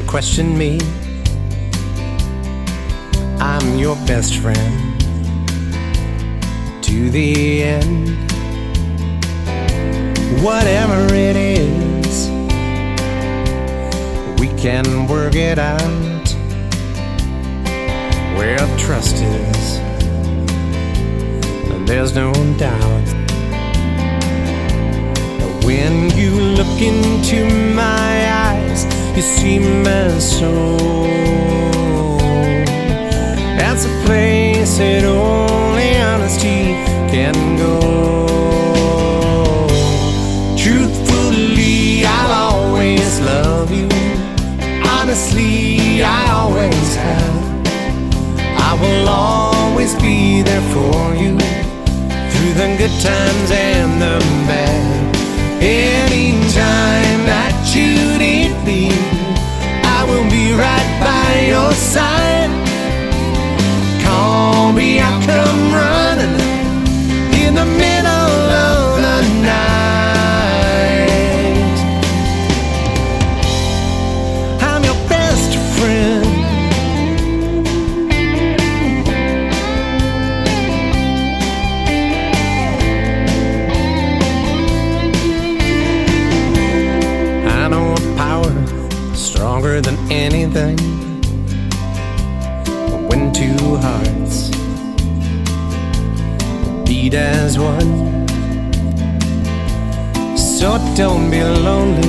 question me. I'm your best friend to the end. Whatever it is, we can work it out where trust is, and there's no doubt. When you look into my eyes, you see my soul. That's a place that only honesty can go. Truthfully, I'll always love you. Honestly, I always have. I will always be there for you through the good times and the bad. Anytime that you need me, I will be right by your side. Call me, I'll come running in the middle of the night. I'm your best friend. Stronger than anything, when two hearts beat as one. So don't be lonely,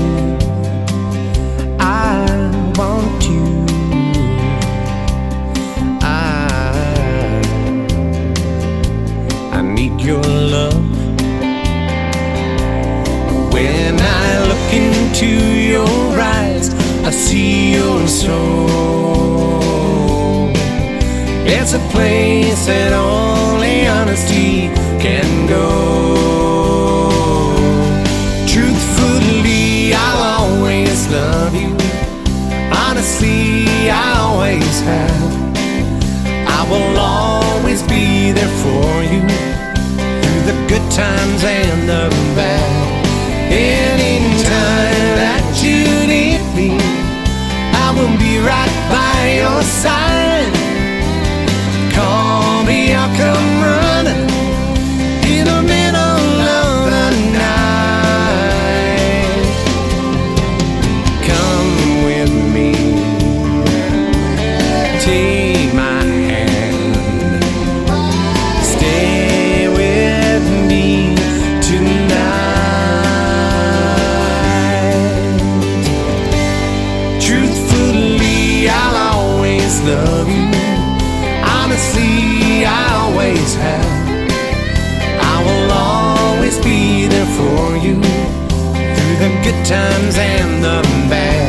I want you. I need your love. When I look into your eyes, I see your soul. It's a place that only honesty can go. Truthfully, I'll always love you. Honestly, I always have. I will always be there for you through the good times and the bad. Anytime that you need me, I will be right by your side. Call me, I'll come running in the middle of the night. Come with me, take my hand, stay with me tonight. Love you. Honestly, I always have. I will always be there for you through the good times and the bad.